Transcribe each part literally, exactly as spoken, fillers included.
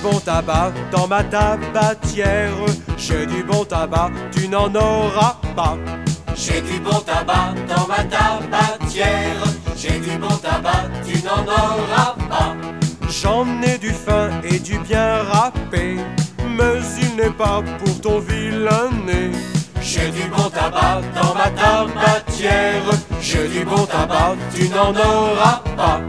bon tabac dans ma tabatière. J'ai du bon tabac, tu n'en auras pas. J'ai du bon tabac dans ma tabatière. J'ai du bon tabac, tu n'en auras pas. J'en ai du fin et du bien râpé, mais il n'est pas pour ton vilain nez. J'ai du bon tabac dans ma tabatière. J'ai du bon tabac, tu n'en auras pas.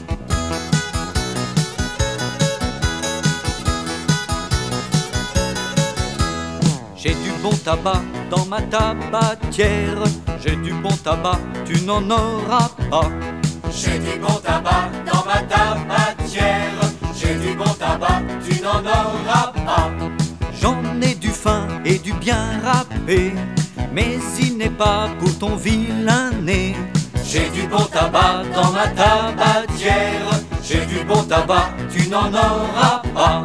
J'ai du bon tabac dans ma tabatière. J'ai du bon tabac, tu n'en auras pas. J'ai du bon tabac dans ma tabatière. J'ai du bon tabac, tu n'en auras pas. J'en ai du fin et du bien râpé, mais il n'est pas pour ton vilain nez. J'ai du bon tabac dans ma tabatière. J'ai du bon tabac, tu n'en auras pas.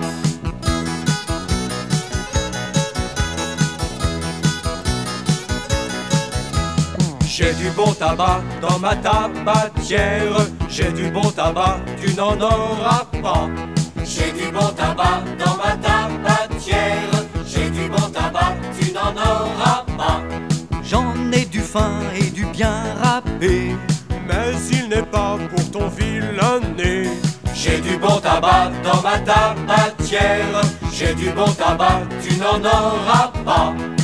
J'ai du bon tabac dans ma tabatière. J'ai du bon tabac, tu n'en auras pas. J'ai du bon tabac dans ma tabatière. J'ai du bon tabac, tu n'en auras pas. J'en ai du fin et du bien râpé, mais il n'est pas pour ton vilain nez. J'ai du bon tabac dans ma tabatière. J'ai du bon tabac, tu n'en auras pas.